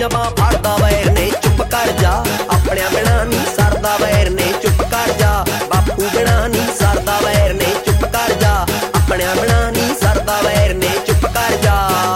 ਜਮਾ ਫੜਦਾ ਵੈਰ ਨੇ ਚੁੱਪ ਕਰ ਜਾ ਆਪਣਿਆਂ ਬਿਨਾਂ ਨਹੀਂ ਸਰਦਾ ਵੈਰ ਨੇ ਚੁੱਪ ਕਰ ਜਾ ਬਾਪੂ ਬਿਨਾਂ ਨਹੀਂ ਸਰਦਾ ਵੈਰ ਨੇ ਚੁੱਪ ਕਰ ਜਾ ਆਪਣਿਆਂ ਬਿਨਾਂ ਨਹੀਂ ਸਰਦਾ ਵੈਰ ਨੇ ਚੁੱਪ ਕਰ ਜਾ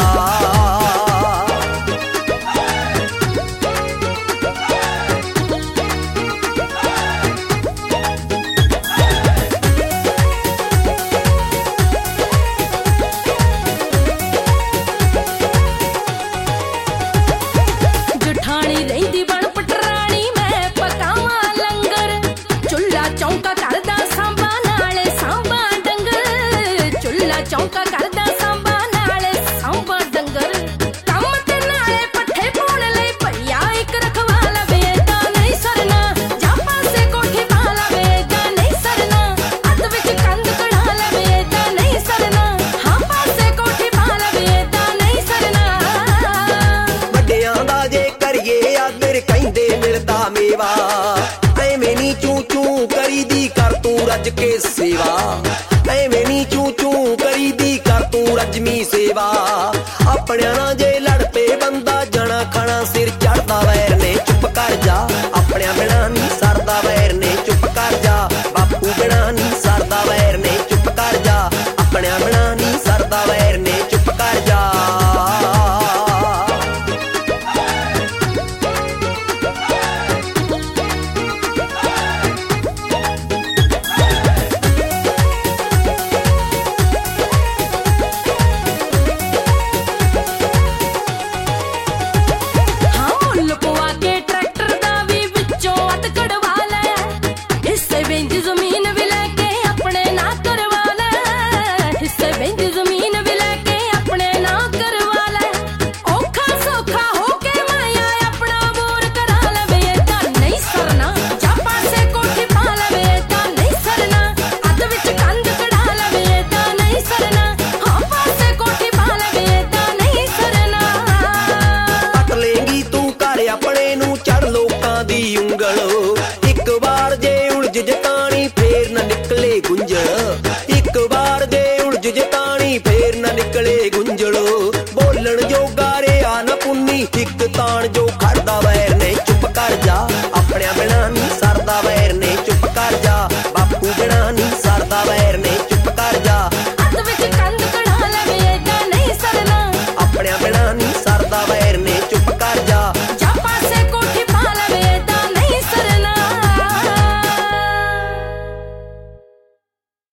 ਜਠਾਣੀ ਰਹਿੰਦੀ ਬਣ ਪਟਰਾਣੀ ਮੈਂ ਪਕਾਵਾਂ ਲੰਗਰ ਚੁੱਲਾ ਚੌਂਕਾ ਕਰਦਾ ਸਾਂਭਾ ਨਾਲੇ ਸਾਂਭਾ ਡੰਗਰ ਚੁੱਲਾ ਚੌਂਕਾ ਕਰਦਾ ਸਾਂਭਾ ਨਾਲੇ ਸਾਂਭਾ ਡੰਗਰ ਕੰਮ ਤੇ ਨਾਲੇ ਪੱਠੇ ਪਾਉਣ ਲਈ ਭਈਆ ਇੱਕ ਰਖਵਾ ਲਵੇ ਤਾਂ ਨਹੀਂ ਸਰਨਾ ਜਾਂ ਪਾਸੇ ਕੋਠੀ ਪਾ ਲਵੇ ਤਾਂ ਨਹੀਂ ਸਰਨਾ ਅੱਧ ਵਿੱਚ ਕੰਧ ਕਢਾ ਲਵੇ ਤਾਂ ਨਹੀਂ ਸਰਨਾ ਹਾਂ ਪਾਸੇ ਕੋਠੀ ਪਾ ਲਵੇ ਤਾਂ ਨਹੀਂ ਸਰਨਾ ਵੱਡਿਆਂ ਦਾ ਜੇ ਕਰੀਏ ਆਦਰ ਕਹਿੰਦੇ ਮਿਲਦਾ ਮੇਵਾ ਐਵੇਂ ਨੀ ਚੂ ਚੂ ਕਰੀਦੀ ਕਰ ਤੂੰ ਰੱਜ ਕੇ ਸੇਵਾ ਐਵੇਂ ਨੀ ਚੂ ਚੂ ਕਰੀਦੀ ਕਰ ਤੂੰ ਰੱਜਵੀਂ ਸੇਵਾ ਆਪਣਿਆਂ ਨਾਲ ਜੇ